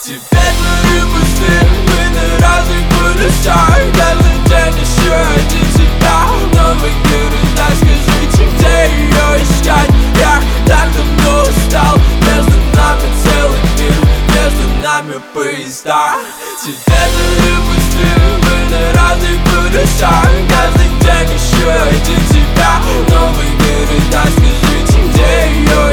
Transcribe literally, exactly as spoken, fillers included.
Теперь мы пусты, мы на разных полюсах. Каждый день еще один себя, новый мир и нас. Скажите, где ее искать? Я так давно устал. Между нами целый мир, между нами поезда. Теперь мы пусты, мы на разных полюсах. Каждый день еще один себя, новый мир и нас. Скажите, где ее